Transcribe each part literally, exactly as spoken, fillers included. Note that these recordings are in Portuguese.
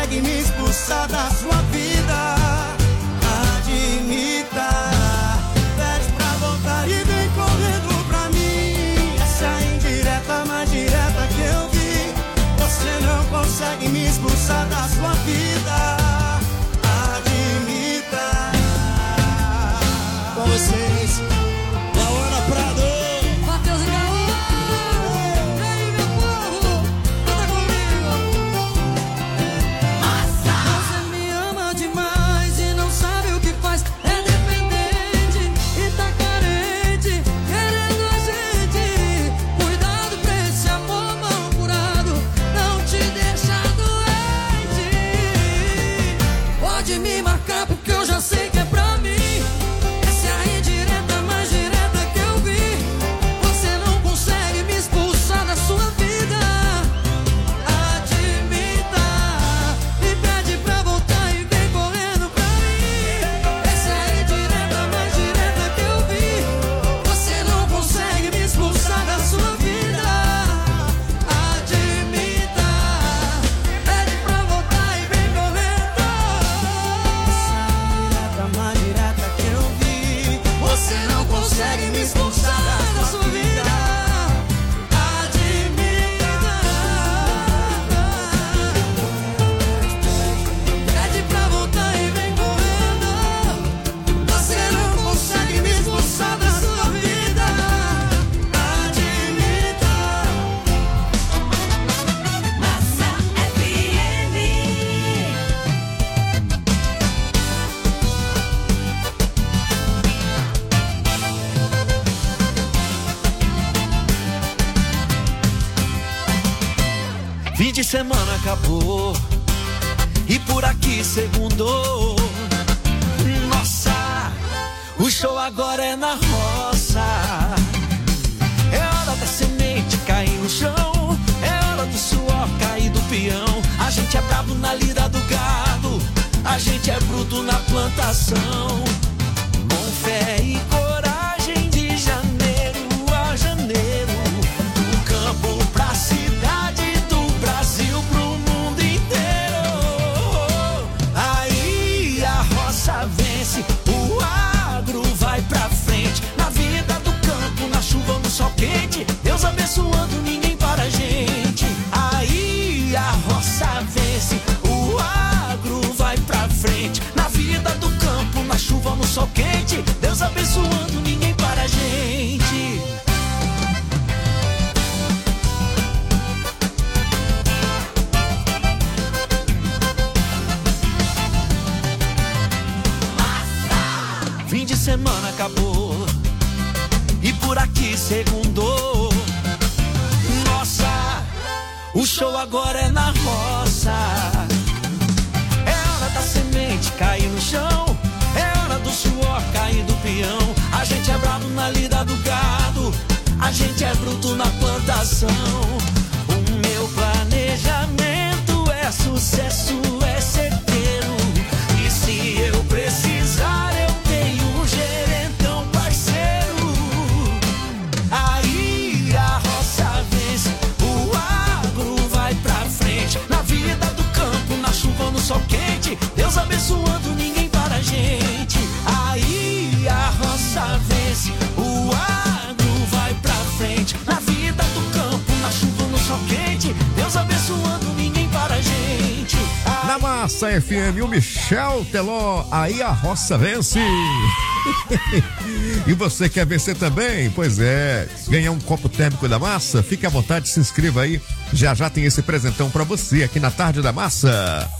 consegue me expulsar da sua vida. Admita, pede pra voltar e vem correndo pra mim. Essa é a indireta mais direta que eu vi. Você não consegue me expulsar da sua vida. Admita. Com vocês, Laura Prado, Matheus e Gaúcho. Ei, meu povo, canta comigo. Massa. Você me ama demais e não sabe o que faz. É dependente e tá carente, querendo a gente. Cuidado pra esse amor mal curado não te deixa doente. Pode me marcar porque eu já sei que é pra mim. Essa é a indireta mais direta que eu vi. Você não consegue me expulsar da sua vida. Admita, me pede pra voltar e vem correndo pra mim. Essa é a indireta mais direta que eu vi. Você não consegue me expulsar da sua vida. Admita, pede pra voltar e vem correndo. indireta mais direta que eu vi. Você não consegue me expulsar da sua vida. Admita, pede pra voltar e vem correndo. Você não consegue me expulsar da sua vida. Admita. Massa F M. Fim de semana acabou e por aqui segundou. Nossa, o show agora é na roça. É hora da semente cair no chão, é hora do suor cair do peão. A gente é brabo na lida do gado, a gente é bruto na plantação. Com fé e coragem de janeiro a janeiro, do campo pra cidade, do Brasil pro mundo inteiro. Aí a roça vence, o agro vai pra frente. Na vida do campo, na chuva ou no sol quente, Deus abençoando, ninguém para a gente. Aí a roça vence, o agro vai pra frente. Na vida do campo, na chuva ou no sol quente, Deus abençoando, ninguém para a gente. Fim de semana acabou e por aqui segundou. Nossa, o show agora é na roça. É hora da semente cair no chão, é hora do suor cair do peão. A gente é bravo na lida do gado, a gente é bruto na plantação. O meu planejamento é sucesso, é certeiro. E se eu precisar, eu tenho um gerentão parceiro. Aí a roça vence, o agro vai pra frente. Na vida do campo, na chuva ou no sol quente, Deus abençoando, ninguém para a gente. Aí a roça vence, o agro vai pra frente. Na vida do campo, na chuva ou no sol quente, Deus abençoando, ninguém para a gente. Na Massa F M, o Michel Teló, aí a roça vence. E você quer vencer também? Pois é, ganhar um copo térmico da Massa? Fique à vontade, se inscreva aí. Já já tem esse presentão pra você aqui na Tarde da Massa.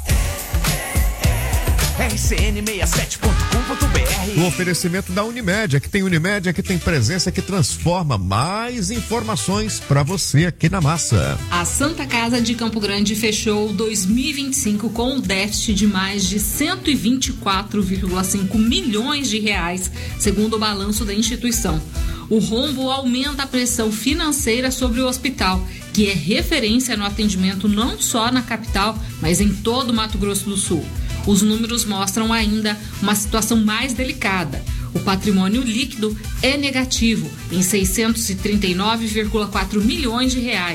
R C N sessenta e sete ponto com ponto B R. O oferecimento da Unimed, aqui tem Unimed, aqui tem presença que transforma. Mais informações pra você aqui na Massa. A Santa Casa de Campo Grande fechou dois mil e vinte e cinco com um déficit de mais de cento e vinte e quatro vírgula cinco milhões de reais, segundo o balanço da instituição. O rombo aumenta a pressão financeira sobre o hospital, que é referência no atendimento não só na capital, mas em todo o Mato Grosso do Sul. Os números mostram ainda uma situação mais delicada. O patrimônio líquido é negativo em seiscentos e trinta e nove vírgula quatro milhões de reais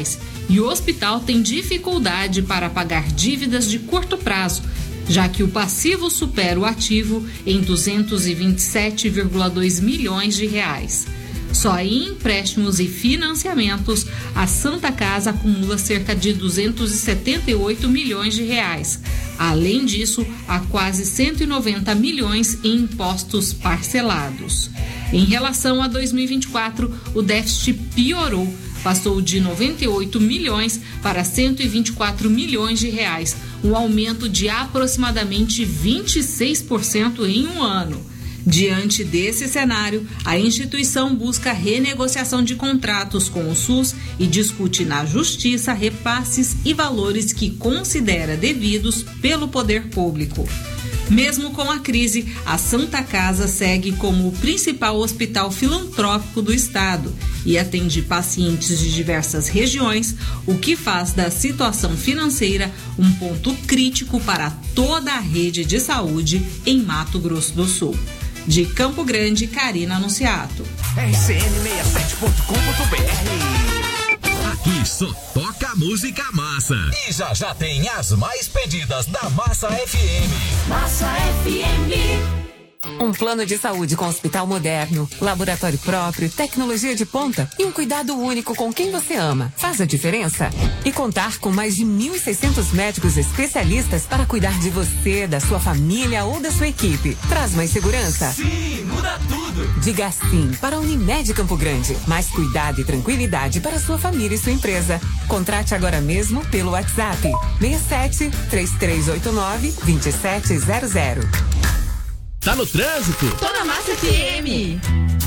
e o hospital tem dificuldade para pagar dívidas de curto prazo, já que o passivo supera o ativo em duzentos e vinte e sete vírgula dois milhões de reais. Só em empréstimos e financiamentos, a Santa Casa acumula cerca de duzentos e setenta e oito milhões de reais. Além disso, há quase cento e noventa milhões em impostos parcelados. Em relação a dois mil e vinte e quatro, o déficit piorou, passou de noventa e oito milhões para cento e vinte e quatro milhões de reais, um aumento de aproximadamente vinte e seis por cento em um ano. Diante desse cenário, a instituição busca renegociação de contratos com o SUS e discute na Justiça repasses e valores que considera devidos pelo poder público. Mesmo com a crise, a Santa Casa segue como o principal hospital filantrópico do estado e atende pacientes de diversas regiões, o que faz da situação financeira um ponto crítico para toda a rede de saúde em Mato Grosso do Sul. De Campo Grande, Karina Anunciato. R C N sessenta e sete ponto com ponto B R. Aqui só toca música massa. E já já tem as mais pedidas da Massa F M. Massa F M. Um plano de saúde com hospital moderno, laboratório próprio, tecnologia de ponta e um cuidado único com quem você ama. Faz a diferença? E contar com mais de mil e seiscentos médicos especialistas para cuidar de você, da sua família ou da sua equipe. Traz mais segurança? Sim, muda tudo. Diga sim para a Unimed Campo Grande. Mais cuidado e tranquilidade para sua família e sua empresa. Contrate agora mesmo pelo WhatsApp seis sete, três três oito nove, dois sete zero zero. Tá no trânsito? Tô na Massa F M.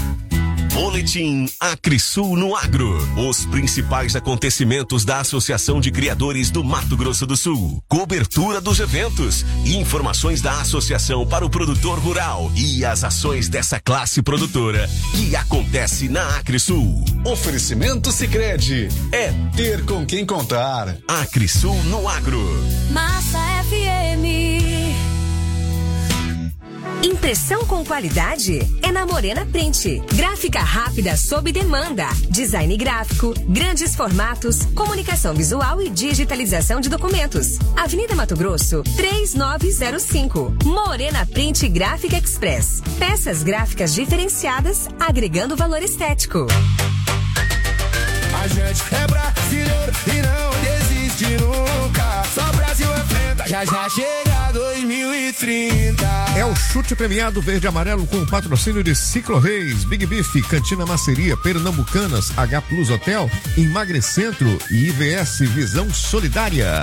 Boletim Acrisul no Agro. Os principais acontecimentos da Associação de Criadores do Mato Grosso do Sul. Cobertura dos eventos e informações da associação para o produtor rural e as ações dessa classe produtora que acontece na Acrisul. Oferecimento Sicredi. É ter com quem contar. Acrisul no Agro. Massa F M. Impressão com qualidade é na Morena Print. Gráfica rápida sob demanda. Design gráfico, grandes formatos, comunicação visual e digitalização de documentos. Avenida Mato Grosso, três nove zero cinco. Morena Print Gráfica Express. Peças gráficas diferenciadas, agregando valor estético. A gente é brasileiro e não desiste nunca. Só Brasil enfrenta, já já chega dois mil e trinta. É o chute premiado verde e amarelo com o patrocínio de Ciclo Reis, Big Beef, Cantina Maceria, Pernambucanas, H Plus Hotel, Emagrecentro e I V S Visão Solidária.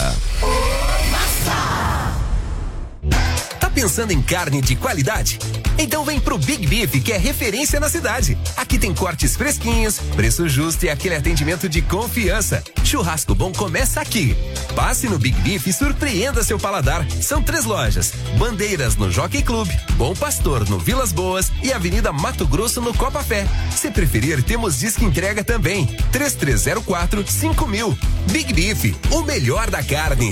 Tá pensando em carne de qualidade? Então vem pro Big Beef, que é referência na cidade. Aqui tem cortes fresquinhos, preço justo e aquele atendimento de confiança. Churrasco bom começa aqui. Passe no Big Beef e surpreenda seu paladar. São três lojas: Bandeiras no Jockey Club, Bom Pastor no Vilas Boas e Avenida Mato Grosso no Copa Fé. Se preferir, temos disque entrega também. três três zero quatro, cinco mil. Big Beef, o melhor da carne.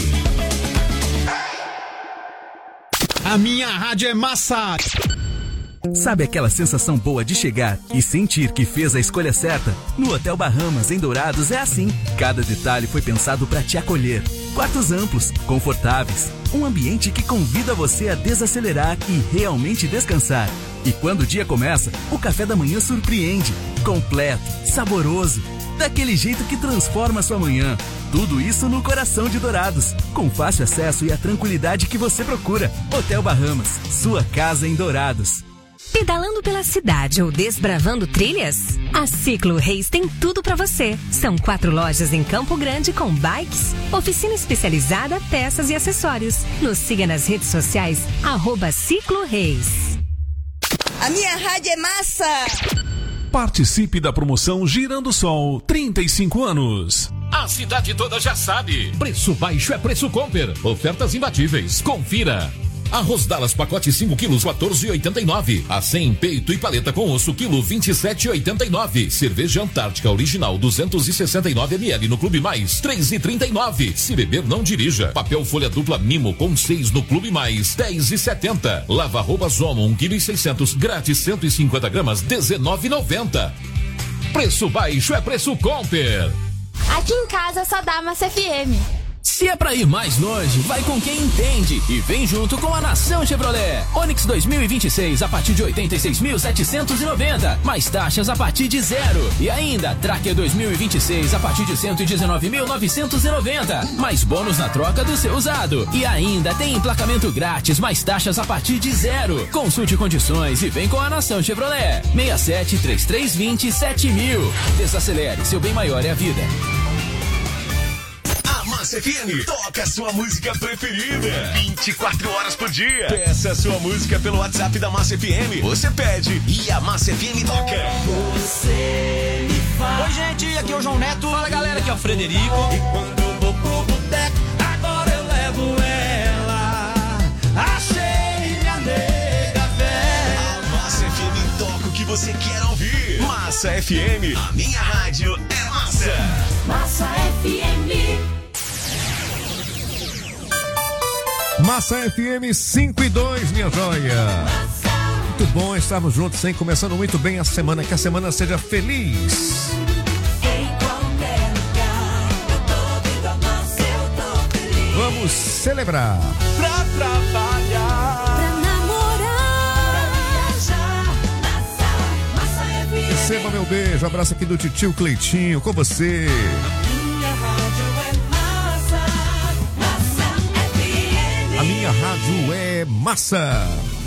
A minha rádio é massa. Sabe aquela sensação boa de chegar e sentir que fez a escolha certa? No Hotel Bahamas, em Dourados, é assim. Cada detalhe foi pensado para te acolher. Quartos amplos, confortáveis, um ambiente que convida você a desacelerar e realmente descansar. E quando o dia começa, o café da manhã surpreende. Completo, saboroso, daquele jeito que transforma sua manhã. Tudo isso no coração de Dourados, com fácil acesso e a tranquilidade que você procura. Hotel Bahamas, sua casa em Dourados. Pedalando pela cidade ou desbravando trilhas? A Ciclo Reis tem tudo para você. São quatro lojas em Campo Grande com bikes, oficina especializada, peças e acessórios. Nos siga nas redes sociais, arroba Ciclo Reis. A minha rádio é massa! Participe da promoção Girando Sol, trinta e cinco anos. A cidade toda já sabe. Preço baixo é preço Comper. Ofertas imbatíveis. Confira. Arroz Dallas pacote cinco quilos, quatorze e oitenta e nove. A cem peito e paleta com osso quilo, vinte e sete e oitenta e nove. Cerveja Antártica original duzentos e sessenta e nove mililitros no Clube Mais, três e trinta e nove. Se beber não dirija. Papel folha dupla Mimo com seis no Clube Mais, dez e setenta. Lava roupa Zomo um quilo e seiscentos, grátis cento e cinquenta gramas, dezenove e noventa. Preço baixo é preço Comper. Aqui em casa só dá Massa F M. Se é pra ir mais longe, vai com quem entende e vem junto com a Nação Chevrolet. Onix dois mil e vinte e seis a partir de oitenta e seis mil setecentos e noventa, mais taxas a partir de zero. E ainda, Tracker dois mil e vinte e seis a partir de cento e dezenove mil novecentos e noventa, mais bônus na troca do seu usado. E ainda tem emplacamento grátis, mais taxas a partir de zero. Consulte condições e vem com a Nação Chevrolet. seis sete, três três dois zero, sete mil. Desacelere, seu bem maior é a vida. Massa F M, toca a sua música preferida vinte e quatro horas por dia. Peça a sua música pelo WhatsApp da Massa F M. Você pede e a Massa F M toca. Você me faz. Oi, gente, aqui é o João Neto. Fala, galera, aqui é o Frederico. E quando eu vou pro boteco, agora eu levo ela. Achei minha nega velha. A Massa F M toca o que você quer ouvir. Massa F M, a minha rádio é massa. Massa F M. Massa F M cinco e dois, minha joia. Muito bom estarmos juntos, hein? Começando muito bem a semana, que a semana seja feliz. Em qualquer lugar, eu tô vindo a massa, eu tô feliz. Vamos celebrar. Pra trabalhar, pra namorar, pra viajar, massa, massa F M. Receba meu beijo, abraço aqui do titio Cleitinho, com você. A minha rádio é massa.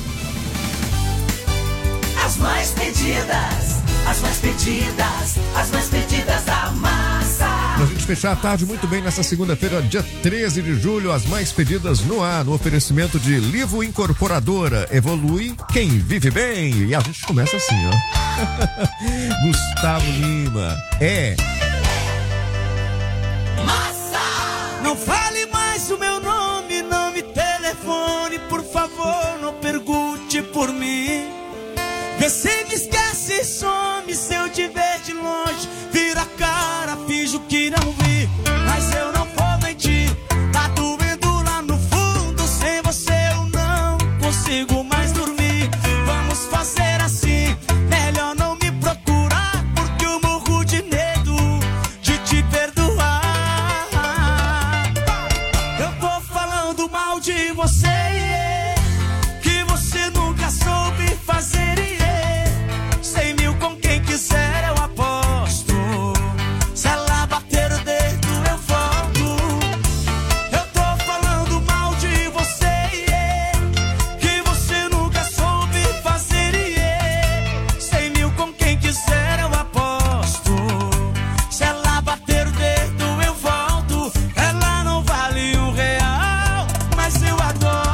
As mais pedidas, as mais pedidas, as mais pedidas da massa. Pra gente fechar a tarde muito bem nessa segunda-feira, dia treze de julho, as mais pedidas no ar, no oferecimento de Livo Incorporadora. Evolui quem vive bem. E a gente começa assim, ó. Gustavo Lima. É. Massa! Não fale mais o meu nome, não me telefone, por favor, não pergunte por mim. Vê se me esquece e some, se eu te ver de longe, vira a cara, finjo que não vi. Mas eu não vou mentir, tá doendo lá no fundo, sem você eu não consigo mais dormir. Vamos fazer assim, melhor não me procurar, porque eu morro de medo de te perdoar. Eu tô falando mal de você, que você nunca soube fazer. Cem mil com quem quiser eu aposto, se ela bater o dedo eu volto. Eu tô falando mal de você, que você nunca soube fazer. Cem mil com quem quiser eu aposto, se ela bater o dedo eu volto. Ela não vale um real, mas eu adoro.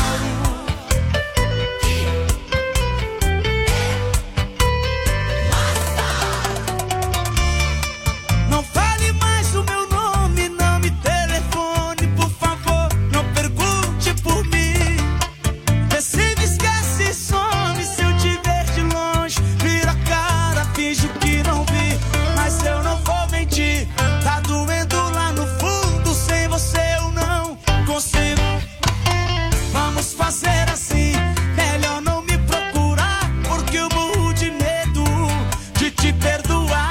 Não fale mais o meu nome, não me telefone, por favor, não pergunte por mim. Vê se me esquece e some, se eu te ver de longe, vira a cara, finjo que não vi. Mas eu não vou mentir, tá doendo lá no fundo, sem você eu não consigo. Vamos fazer assim, melhor não me procurar, porque eu morro de medo de te perdoar.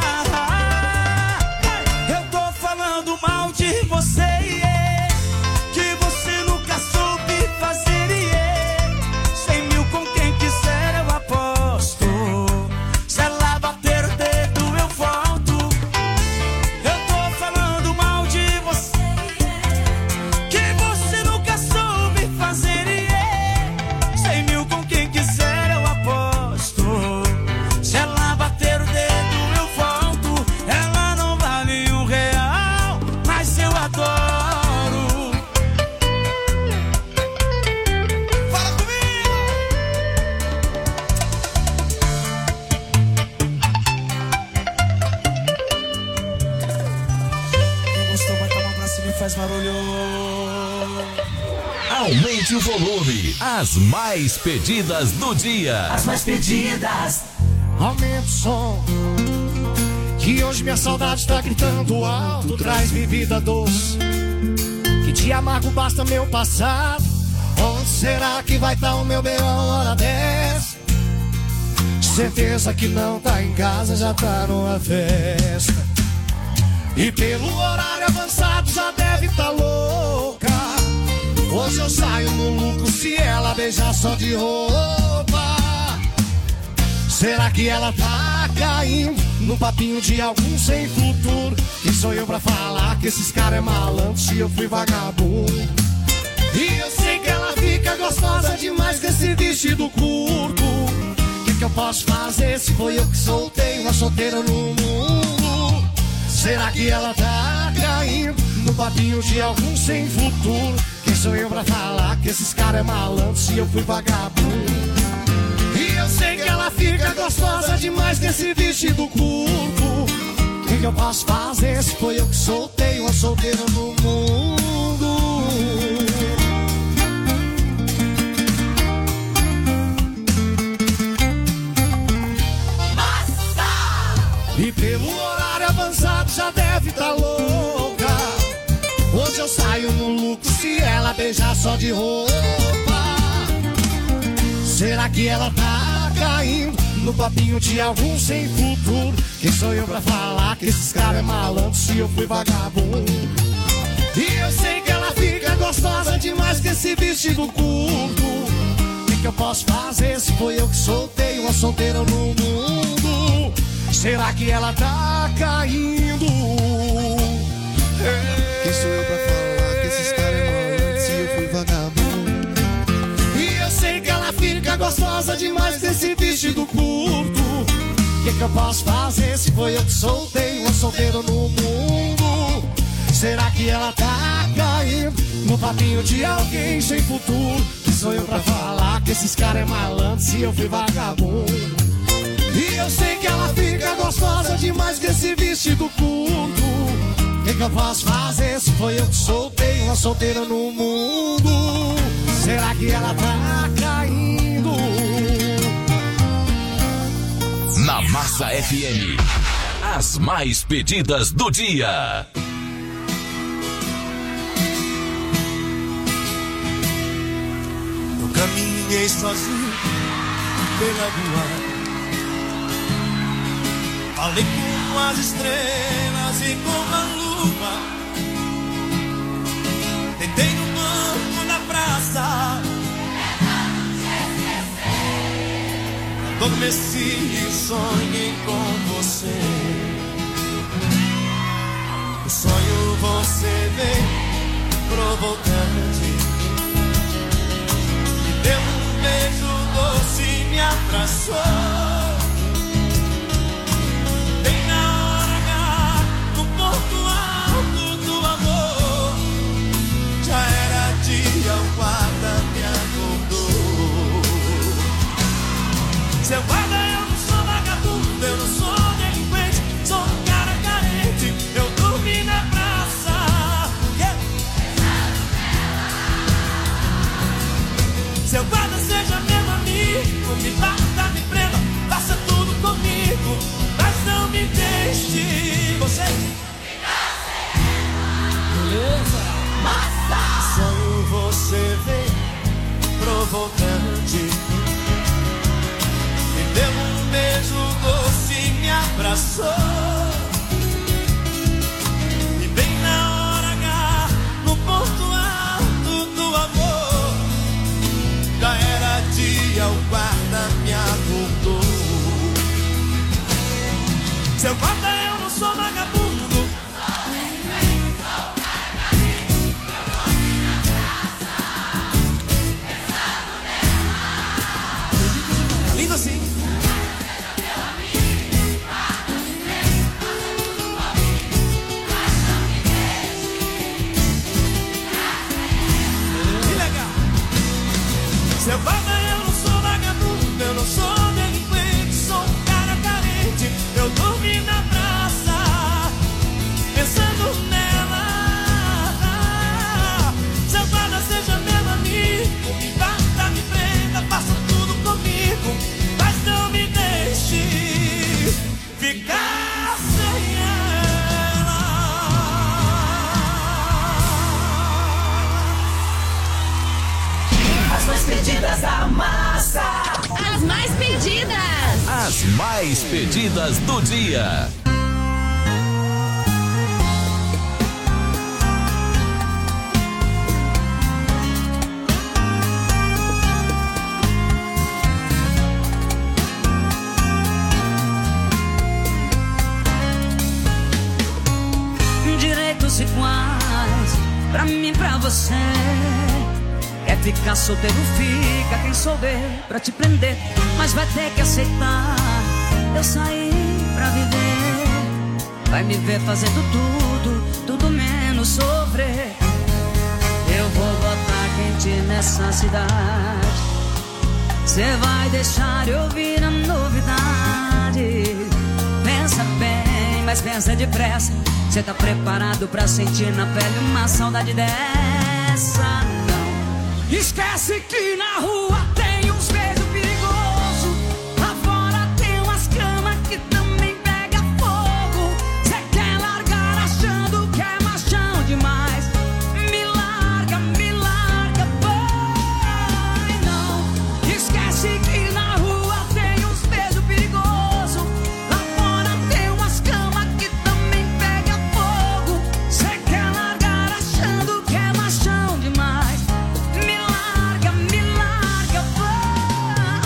Eu tô falando mal de você, que você nunca soube fazer. Cem mil com quem quiser eu aposto, se ela bater o dedo eu volto. Eu tô falando mal de você, que você nunca soube fazer. Cem mil com quem quiser eu aposto, se ela bater o dedo eu volto. Ela não vale um real, mas eu adoro. Fala comigo! Quem gostou vai tomar pra cima e faz barulho. Aumente o volume. As mais pedidas do dia. As mais pedidas. Aumenta o som, que hoje minha saudade tá gritando alto. Traz-me vida doce, que de amargo basta meu passado. Onde será que vai estar o meu beão hora dessa? Certeza que não tá em casa, já tá numa festa. E pelo horário avançado já deve estar louca. Hoje eu saio no lucro se ela beijar só de roupa. Será que ela tá caindo no papinho de algum sem futuro? E sou eu pra falar que esses caras é malandro se eu fui vagabundo. E eu sei que ela fica gostosa demais com esse vestido curto. O que, que eu posso fazer se foi eu que soltei uma solteira no mundo? Será que ela tá caindo no papinho de algum sem futuro? Quem sou eu pra falar que esses caras é malandro se eu fui vagabundo? E eu sei que ela fica gostosa demais com esse vestido curto. O que, que eu posso fazer se foi eu que soltei uma solteira no mundo? E pelo horário avançado já deve estar louca. Hoje eu saio no lucro se ela beijar só de roupa. Será que ela tá caindo no papinho de algum sem futuro? Quem sou eu pra falar que esses caras é malandro se eu fui vagabundo? E eu sei que ela fica gostosa demais com esse vestido curto. O que, que eu posso fazer se foi eu que soltei uma solteira no mundo? Será que ela tá caindo? É. Quem sou eu pra falar que esses caras é malandro se eu fui vagabundo? E eu sei que ela fica gostosa demais desse vestido curto. O que, que eu posso fazer se foi eu que soltei uma solteira no mundo? Será que ela tá caindo no papinho de alguém sem futuro? Que sou eu pra falar que esses caras é malandro se eu fui vagabundo? E eu sei que ela fica gostosa demais desse vestido curto. O que, que eu posso fazer se foi eu que soltei uma solteira no mundo? Será que ela tá caindo? Na Massa F M, as mais pedidas do dia. Eu caminhei sozinho pela rua, falei com as estrelas e com a lua. Deitei no banco da praça, adormeci e sonhei com você. O sonho você veio provocante, me deu um beijo doce e me abraçou. Já era dia, o guarda me acordou. Seu guarda, eu não sou vagabundo, eu não sou delinquente, sou um cara carente, eu dormi na praça. Yeah. Seu guarda, seja meu amigo, me bata, me prenda, faça tudo comigo, mas não me deixe. Você beleza? Massa! Sonho você vem provocante, me deu um beijo doce e me abraçou. E bem na hora H, no ponto alto do amor, já era dia, o guarda me acordou. Seu guarda, eu não sou vagabundo, lindo assim. Que legal. Seu guarda, eu não sou vagabundo, eu não sou delinquente, sou um cara carente, eu dormi na praça, pensando nela. Seu guarda, seja meu amigo, me bata, me prenda, faça tudo comigo, mas não me deixe ficar sem ela. As mais pedidas da massa. As mais pedidas. As mais pedidas do dia. você. Quer ficar solteiro, fica. Quem souber pra te prender, mas vai ter que aceitar. Eu saí pra viver. Vai me ver fazendo tudo, tudo menos sofrer. Eu vou botar quente nessa cidade. Cê vai deixar eu ouvir a novidade. Pensa bem, mas pensa depressa. Cê tá preparado pra sentir na pele uma saudade dessa? Não. Esquece que na rua tem uns beijos perigosos. Lá fora tem umas camas que também pega fogo. Cê quer largar achando que é machão demais. Me larga, me larga, vai não. Esquece que na rua tem uns beijos perigosos. Lá fora tem umas camas que também pega fogo. Cê quer largar achando que é machão demais. Me larga, me larga, vai.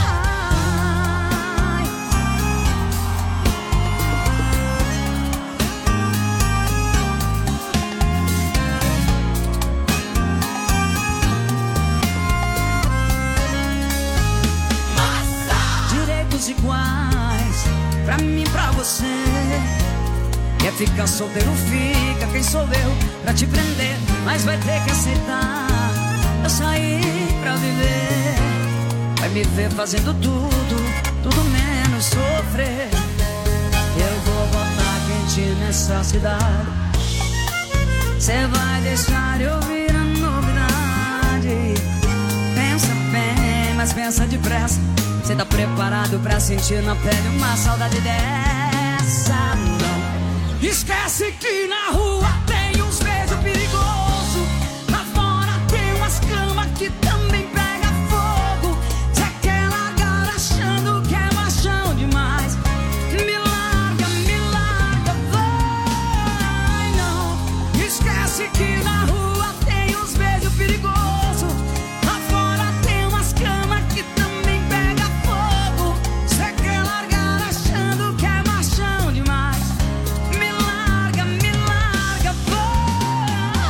Direitos iguais pra mim, pra você. Quer ficar solteiro, fica. Quem sou eu pra te prender, mas vai ter que aceitar. Eu saí pra viver. Vai me ver fazendo tudo, tudo menos sofrer. Eu vou botar quente nessa cidade. Cê vai deixar eu ouvir a novidade. Pensa bem, mas pensa depressa. Cê tá preparado pra sentir na pele uma saudade dessa? Não. Esquece que na rua tem uns beijos perigosos. Lá fora tem umas camas que também pega fogo. Cê quer largar achando que é machão demais. Me larga, me larga, vai não. Esquece que na rua tem uns beijos perigosos. Lá fora tem umas camas que também pega fogo. Cê quer largar achando que é machão demais. Me larga, me larga, vai.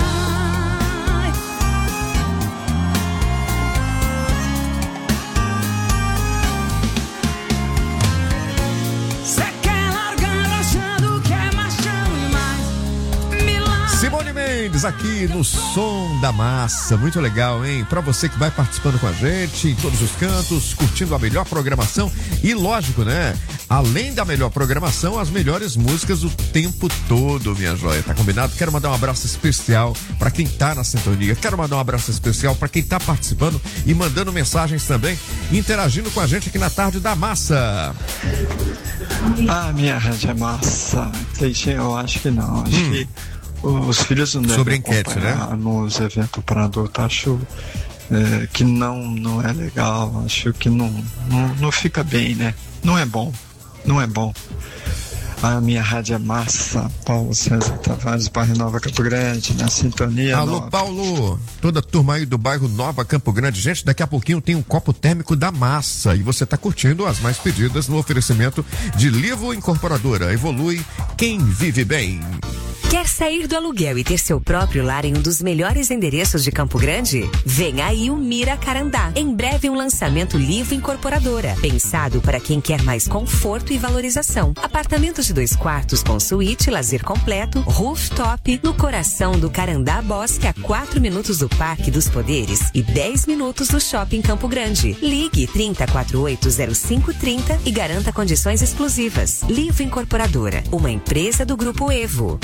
Cê quer largar achando que é machão demais. Me larga. Simone Mendes aqui no Som da Massa, muito legal, hein? Pra você que vai participando com a gente em todos os cantos, curtindo a melhor programação e lógico, né? Além da melhor programação, as melhores músicas o tempo todo, minha joia. Tá combinado? Quero mandar um abraço especial pra quem tá na sintonia. Quero mandar um abraço especial pra quem tá participando e mandando mensagens também, interagindo com a gente aqui na Tarde da Massa. Ah, minha rádio é massa. Eu acho que não. Acho Hum. que os filhos não devem Sobre enquete, acompanhar nos eventos para adulto. Acho é, que não, não é legal. Acho que não, não, não fica bem, né? Não é bom. Não é bom. A minha rádio é massa. Paulo César Tavares, bairro Nova Campo Grande, na sintonia. Alô, nova. Paulo, toda a turma aí do bairro Nova Campo Grande. Gente, daqui a pouquinho tem um copo térmico da Massa e você tá curtindo as mais pedidas no oferecimento de Livo Incorporadora. Evolui quem vive bem. Quer sair do aluguel e ter seu próprio lar em um dos melhores endereços de Campo Grande? Vem aí o Mira Carandá. Em breve um lançamento Livo Incorporadora, pensado para quem quer mais conforto e valorização. Apartamentos de dois quartos com suíte, lazer completo, rooftop, no coração do Carandá Bosque, a quatro minutos do Parque dos Poderes e dez minutos do Shopping Campo Grande. Ligue trinta, quarenta e oito, zero cinco, trinta e garanta condições exclusivas. Livo Incorporadora, uma empresa do Grupo Evo.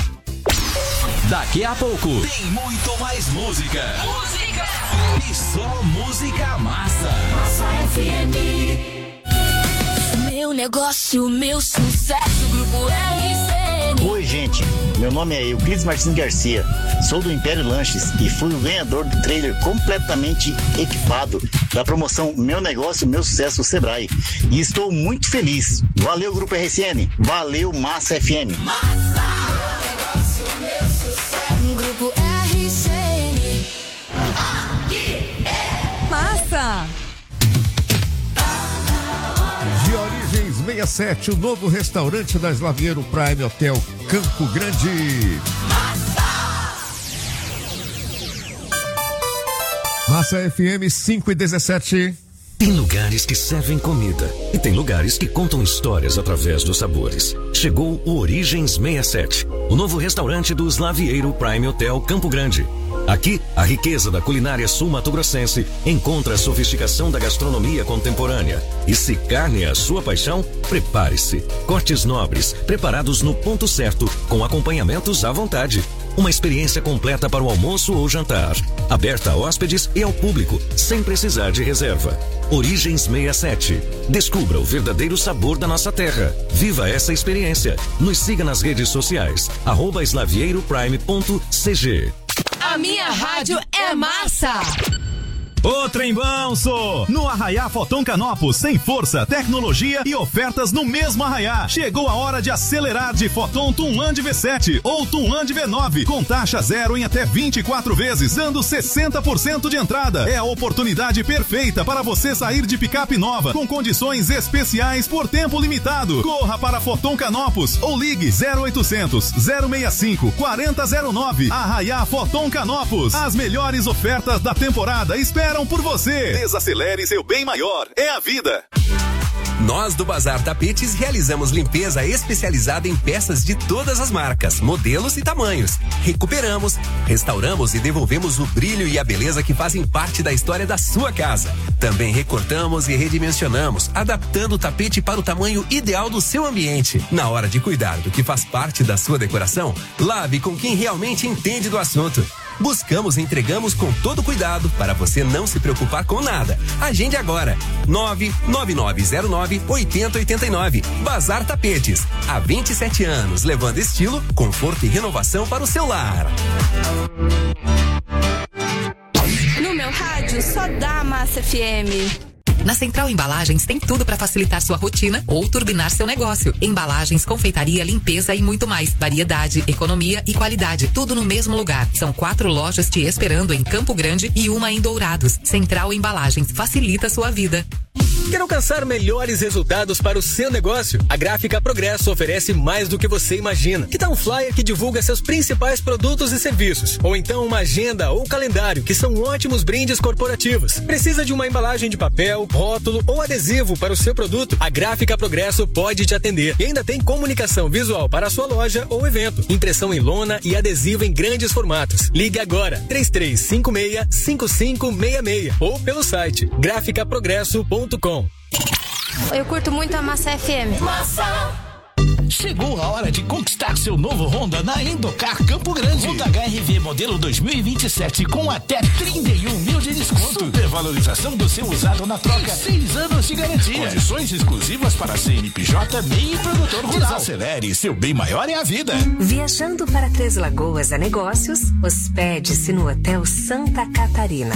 Daqui a pouco Tem muito mais música. Música E só música massa. Massa F M. Meu negócio, meu sucesso, Grupo R C N. Oi, gente. Meu nome é Euclides Martins Garcia. Sou do Império Lanches e fui o ganhador do trailer completamente equipado da promoção Meu Negócio, Meu Sucesso Sebrae. E estou muito feliz. Valeu, Grupo R C N. Valeu, Massa F M. Massa. Grupo R C N. Massa! De Origens sessenta e sete, o novo restaurante da Slaviero Prime Hotel Campo Grande. Massa F M cinco e dezessete. Tem lugares que servem comida e tem lugares que contam histórias através dos sabores. Chegou o Origens sessenta e sete, o novo restaurante do Slavieiro Prime Hotel Campo Grande. Aqui, a riqueza da culinária sul-mato-grossense encontra a sofisticação da gastronomia contemporânea. E se carne é a sua paixão, prepare-se. Cortes nobres, preparados no ponto certo, com acompanhamentos à vontade. Uma experiência completa para o almoço ou jantar. Aberta a hóspedes e ao público, sem precisar de reserva. Origens sessenta e sete. Descubra o verdadeiro sabor da nossa terra. Viva essa experiência. Nos siga nas redes sociais. arroba slavieiro.prime.cg. A minha rádio é massa! Ô trembão, sou! No Arraiá Foton Canopus, sem força, tecnologia e ofertas no mesmo Arraiá. Chegou a hora de acelerar de Foton Tunland V sete ou Tunland V nove, com taxa zero em até vinte e quatro vezes, dando sessenta por cento de entrada. É a oportunidade perfeita para você sair de picape nova, com condições especiais por tempo limitado. Corra para Foton Canopus ou ligue zero oitocentos, zero sessenta e cinco, quarenta zero nove. Arraiá Foton Canopus. As melhores ofertas da temporada esperam por você. Desacelere seu bem maior. É a vida. Nós do Bazar Tapetes realizamos limpeza especializada em peças de todas as marcas, modelos e tamanhos. Recuperamos, restauramos e devolvemos o brilho e a beleza que fazem parte da história da sua casa. Também recortamos e redimensionamos, adaptando o tapete para o tamanho ideal do seu ambiente. Na hora de cuidar do que faz parte da sua decoração, lave com quem realmente entende do assunto. Buscamos e entregamos com todo cuidado para você não se preocupar com nada. Agende agora. nove nove nove zero nove oito zero oito nove. Bazar Tapetes. Há vinte e sete anos, levando estilo, conforto e renovação para o seu lar. No meu rádio, só dá Massa F M. Na Central Embalagens tem tudo para facilitar sua rotina ou turbinar seu negócio. Embalagens, confeitaria, limpeza e muito mais. Variedade, economia e qualidade. Tudo no mesmo lugar. São quatro lojas te esperando em Campo Grande e uma em Dourados. Central Embalagens. Facilita sua vida. Quer alcançar melhores resultados para o seu negócio? A Gráfica Progresso oferece mais do que você imagina. Que tal um flyer que divulga seus principais produtos e serviços? Ou então uma agenda ou calendário, que são ótimos brindes corporativos. Precisa de uma embalagem de papel, rótulo ou adesivo para o seu produto? A Gráfica Progresso pode te atender. E ainda tem comunicação visual para a sua loja ou evento. Impressão em lona e adesivo em grandes formatos. Ligue agora, três três cinco seis, cinco cinco seis seis ou pelo site gráfica progresso ponto com. Eu curto muito a Massa F M. Massa! Chegou a hora de conquistar seu novo Honda na Indocar Campo Grande. Honda H R V modelo dois mil e vinte e sete com até trinta e um mil de desconto. Supervalorização do seu usado na troca. Seis anos de garantia. Condições exclusivas para C N P J, M E I e produtor rural. Desacelere, seu bem maior é a vida. Viajando para Três Lagoas a negócios, hospede-se no Hotel Santa Catarina.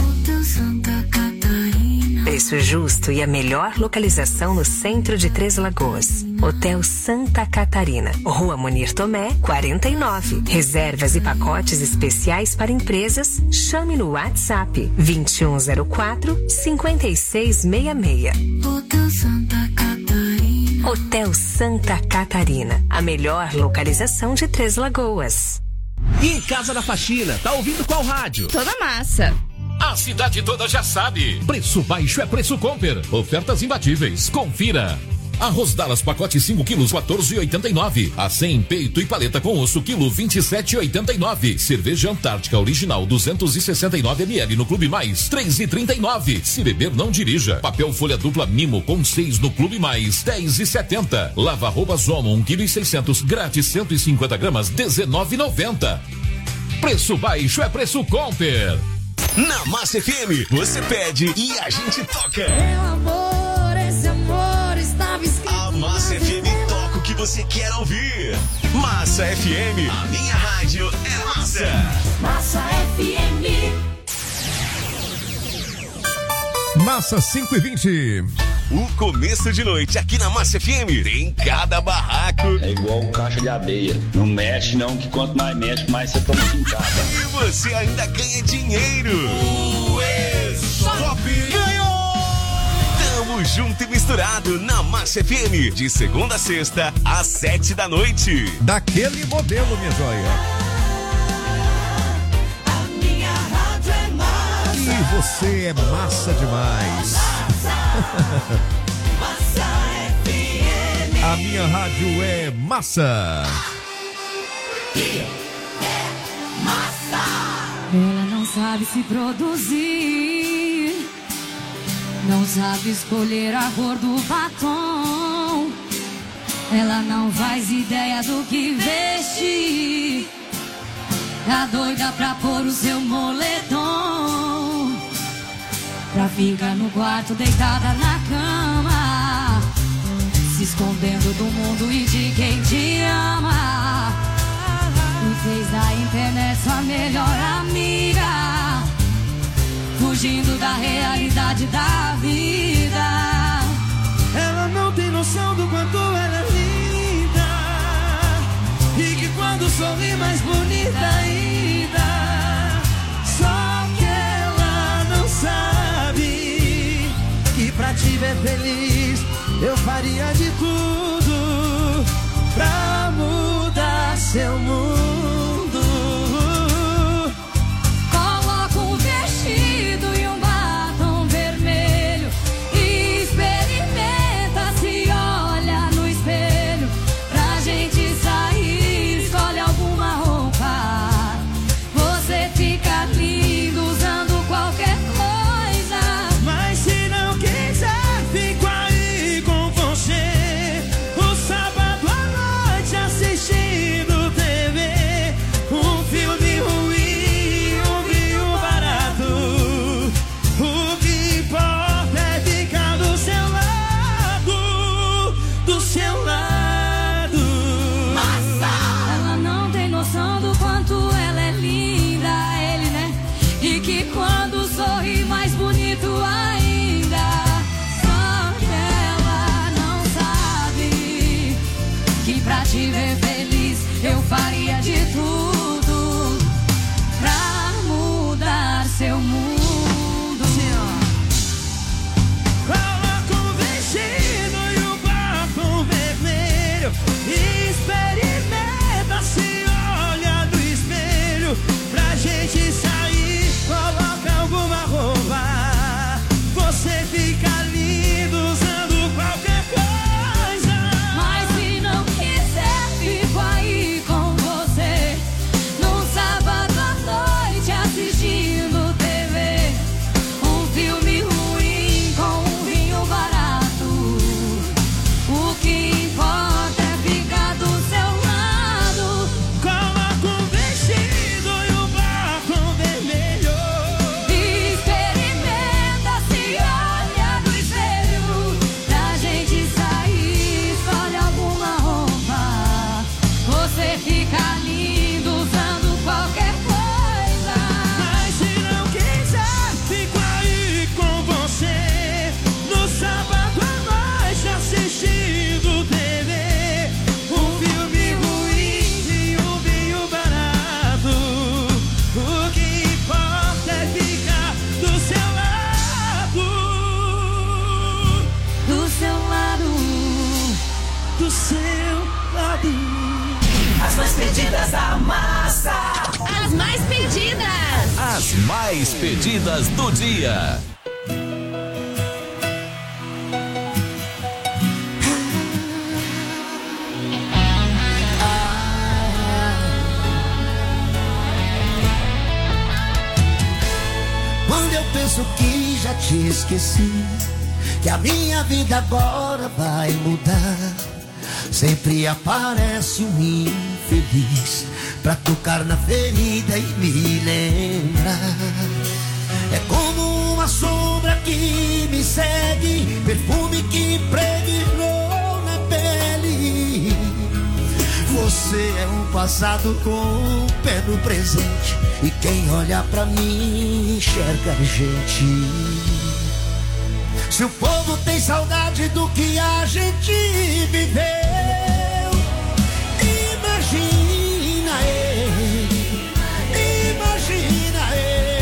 Preço justo e a melhor localização no centro de Três Lagoas. Hotel Santa Catarina, Rua Munir Tomé, quarenta e nove. Reservas e pacotes especiais para empresas. Chame no WhatsApp vinte e um zero quatro, cinco seis seis seis. Hotel Santa Catarina. Hotel Santa Catarina, a melhor localização de Três Lagoas. E em Casa da Faxina, tá ouvindo qual rádio? Toda massa. A cidade toda já sabe. Preço baixo é preço Comper. Ofertas imbatíveis. Confira. Arroz Dallas pacote cinco quilos, quatorze reais e oitenta e nove. A cem peito e paleta com osso quilo vinte e sete reais e oitenta e nove. Cerveja Antártica original duzentos e sessenta e nove mililitros no Clube Mais três reais e trinta e nove. Se beber não dirija. Papel folha dupla Mimo com seis no Clube Mais dez reais e setenta. Lava roupa Zomo um quilo e seiscentos grátis cento e cinquenta gramas dezenove reais e noventa. Preço baixo é preço Comper. Na Massa F M, você pede e a gente toca. Meu amor, esse amor estava escrito. A Massa F M toca o que você quer ouvir. Massa F M, a minha rádio é massa. Massa F M. Massa cinco e vinte. O começo de noite aqui na Massa F M tem cada barraco. É igual um caixa de areia. Não mexe não, que quanto mais mexe, mais você toma pincada. E você ainda ganha dinheiro. O E-Shop ganhou! Tamo junto e misturado na Massa F M, de segunda a sexta, às sete da noite. Daquele modelo, minha joia. A minha rádio é massa. E você é massa demais. Massa F M. A minha rádio é massa. Ela não sabe se produzir, não sabe escolher a cor do batom. Ela não faz ideia do que vestir, tá doida pra pôr o seu moletom, pra ficar no quarto deitada na cama, se escondendo do mundo e de quem te ama. E fez da internet sua melhor amiga, fugindo da realidade da vida. Ela não tem noção do quanto ela é linda, e que quando sorri mais bonita ainda. Só que ela não sabe que pra te ver feliz eu faria de tudo pra mudar seu mundo. Coloca um vestido e um batom vermelho e experimenta, se olha no espelho. Pra gente sair, escolhe alguma roupa. Você fica lindo usando qualquer coisa. Mas se não quiser, fico aí com você o sábado à noite assistindo T V. Um filme ruim, um vinho barato. O que importa é ficar do seu lado, do seu lado. Ela não tem noção do quanto ela é linda, ele, né? E que quando sorri mais bonito ainda. Só que ela não sabe que pra te ver feliz eu faria de tudo pra mudar seu mundo. Coloca um vestido e um batom vermelho e experimenta, se olha no espelho. Pra gente sair, coloca alguma roupa. Você fica lindo usando qualquer coisa. Mas se não quiser, fico aí com você num sábado à noite assistindo T V. Um filme ruim com um vinho barato. O que importa é ficar do seu lado. Coloca um vestido e um batom vermelho E experimenta, se olha no espelho. Pra gente sair, escolhe alguma roupa. Você fica lindo usando qualquer coisa. Mas se não quiser, fico aí com você no sábado à noite assistindo T V. Um filme ruim e um vinho barato. O que importa é ficar do seu lado, Do seu lado. do seu lado. As mais pedidas da massa. As mais pedidas. As mais pedidas do dia. Quando eu penso que já te esqueci, que a minha vida agora vai mudar, sempre aparece um infeliz pra tocar na ferida e me lembrar. É como uma sombra que me segue, perfume que impregnou na pele. Você é um passado com o pé no presente, e quem olha pra mim enxerga a gente. Se o povo tem saudade do que a gente viveu, imagina eu, imagina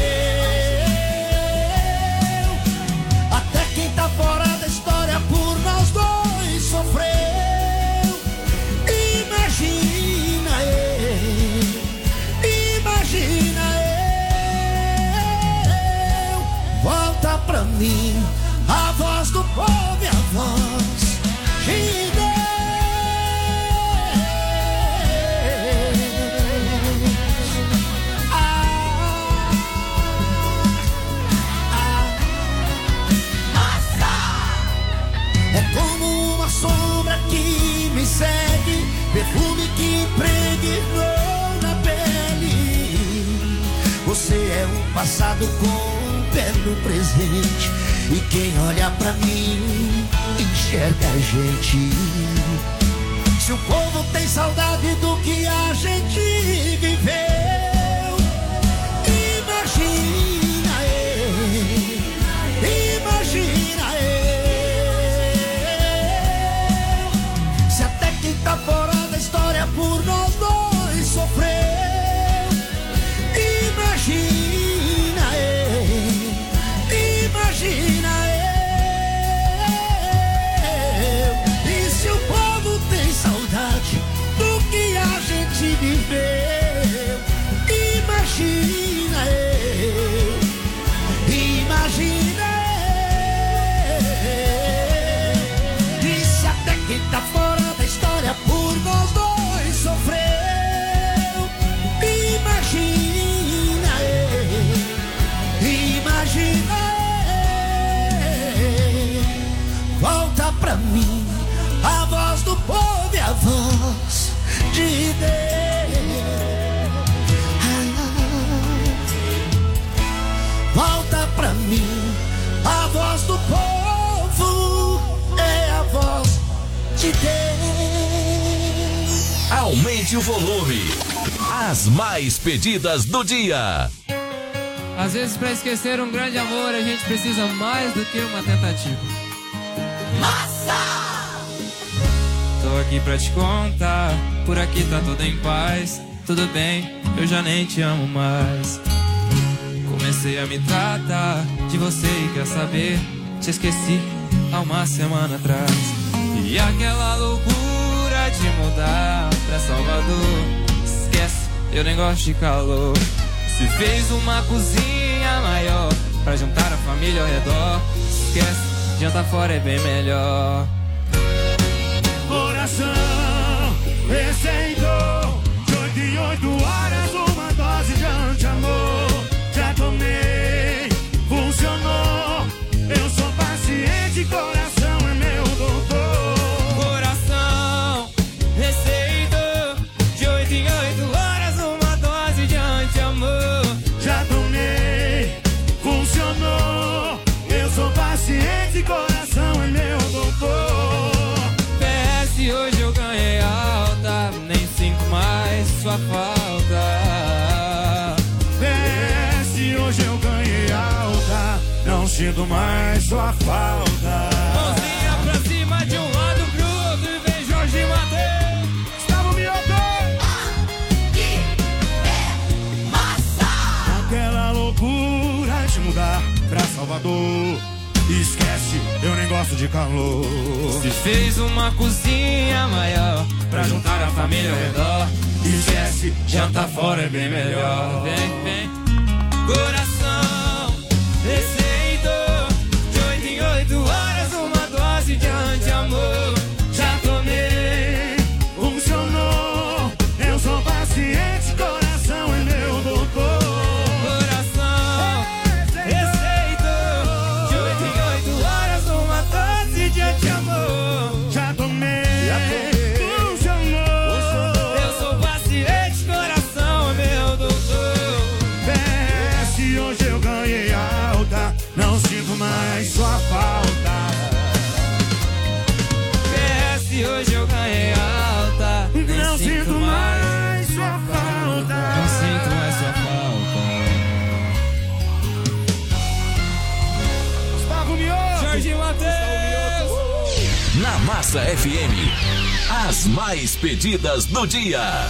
eu. Até quem tá fora da história por nós dois sofreu. Imagina eu, imagina eu. mim a voz do povo e a voz de Deus. Ah, ah, ah. É como uma sombra que me segue, perfume que impregnou na pele. Você é o passado com o pé no presente, e quem olha pra mim enxerga a gente. Se o povo tem saudade do que a gente viveu, imagina eu, imagina eu. Se até quem tá fora da história por nós dois sofreu, imagina eu, imagina eu. E se o povo tem saudade do que a gente viveu, imagina eu, imagina eu. E se até quem tá fora da história por nós dois sofreu, imagina eu, imagina eu. Volta pra mim a voz do povo e a voz de Deus. Volta pra mim a voz do povo, é a voz de Deus. Aumente o volume. As mais pedidas do dia. Às vezes, pra esquecer um grande amor, a gente precisa mais do que uma tentativa. Massa! Tô aqui pra te contar, por aqui tá tudo em paz. Tudo bem, eu já nem te amo mais. Comecei a me tratar de você e quer saber, te esqueci há uma semana atrás. E aquela loucura de mudar pra Salvador, esquece, eu nem gosto de calor. Se fez uma cozinha maior pra juntar a família ao redor, esquece, janta fora é bem melhor. Coração receitou de oito em oito horas uma dose de anti-amor. Já tomei, funcionou. Eu sou paciente, coração é meu doutor. Coração receitou de oito em oito horas uma dose de anti-amor. Já tomei, funcionou. Eu sou paciente, coração é meu doutor. P S hoje eu ganhei alta, nem sinto mais sua falta. P S hoje eu ganhei alta, não sinto mais sua falta. Mãozinha pra cima de um lado pro outro e vem Jorge Mateus. Gustavo Mioto. É massa! Aquela loucura de mudar pra Salvador, esquece, eu nem gosto de calor. Se fez uma cozinha maior pra juntar a família ao redor, esquece, janta fora é bem melhor. Vem, vem. Coração receitou de oito em oito horas uma dose de anti-amor. Já tomei, funcionou. Eu sou paciente, coração é meu doutor. Coração receitou de oito em oito horas uma dose de anti-amor. Já tomei, funcionou. Eu sou paciente, coração é meu doutor. P S hoje eu ganhei alta, não sinto mais sua falta. P S hoje eu ganhei alta, nem Não sinto sinto mais sua falta. Não sinto mais sua falta. Gustavo Mioto. Jorge Mateus. Na Massa F M, as mais pedidas do dia.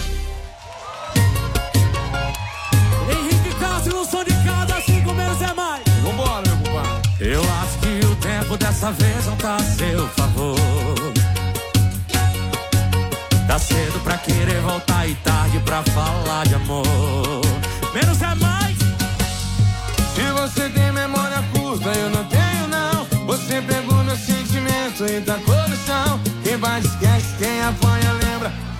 Henrique Castro no som de cada cinco menos é mais. Vambora, meu compadre. Eu acho que o tempo dessa vez não tá a seu favor. Tá cedo pra querer voltar e tarde pra falar de amor. Menos é mais. Se você tem memória curta, eu não tenho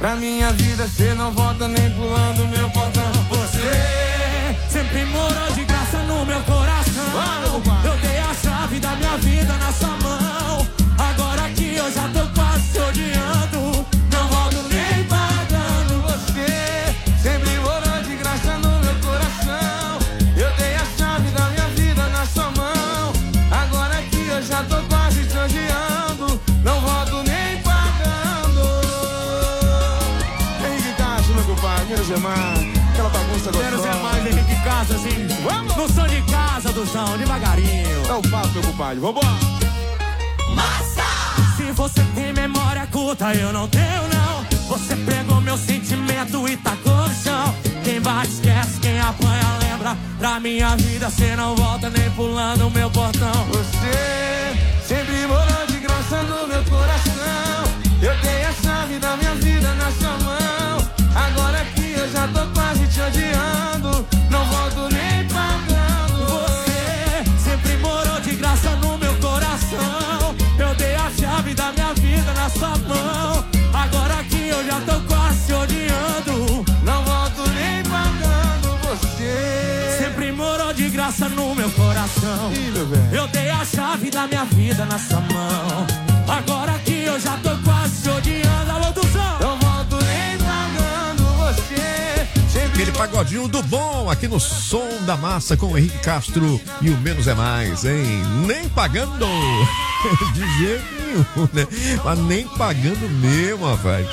Pra minha vida cê não volta nem pulando meu portão. Você sempre morou de graça no meu coração. Eu dei a chave da minha vida na sua mão. Agora que eu já tô quase te odiando, não volto nem pagando. Você sempre morou de graça no meu coração. Eu dei a chave da minha vida na sua mão. Agora que eu já tô quase te odiando, não volto nem pagando. Henrique Castro, meu compadre, quero ser mais. Aquela bagunça gostosa. Quero ser mais, Henrique Castro, assim. Vamos! No som de casa, do som, devagarinho. Dá um papo, meu compadre, vambora! Massa! Se você tem memória curta, eu não tenho, não. Você pegou meu sentimento e tacou no chão. Quem bate esquece, quem apanha lembra. Pra minha vida cê não volta nem pulando o meu portão. Você sempre morou de graça no meu coração. Eu dei a chave da minha vida na sua mão. Agora que eu já tô quase te odiando, não volto nem pagando. Você sempre morou de graça no meu coração. Eu dei a chave da minha vida na sua mão. Agora que eu já tô quase te odiando, não volto nem pagando. Você sempre morou de graça no meu coração. Eu dei a chave da minha vida na sua mão. Agora que eu já tô quase te odiando, alô do som, não volto nem pagando. Você aquele pagodinho do bom aqui no Som da Massa com o Henrique Castro e o Menos é Mais, hein? Nem pagando de jeito nenhum, né? Mas nem pagando mesmo, rapaz.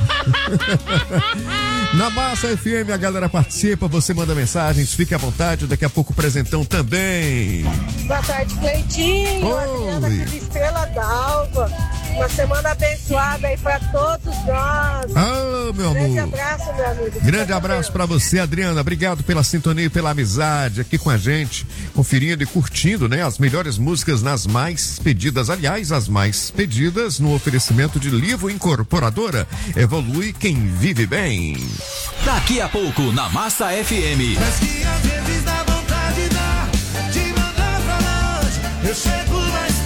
Na Massa F M a galera participa, você manda mensagens, fique à vontade, daqui a pouco o presentão também. Boa tarde, Cleitinho, Adriana aqui de Estrela d'Alva. Uma semana abençoada aí pra todos nós. Ah, meu amor. Grande abraço, meu amigo. Grande abraço pra você, Adriana. Obrigado pela sintonia e pela amizade aqui com a gente, conferindo e curtindo, né, as melhores músicas nas mais pedidas. Aliás, as mais pedidas no oferecimento de Livro Incorporadora. Evolui quem vive bem. Daqui a pouco, na Massa F M. Mas que às vezes dá vontade dá de mandar pra longe. Eu chego mais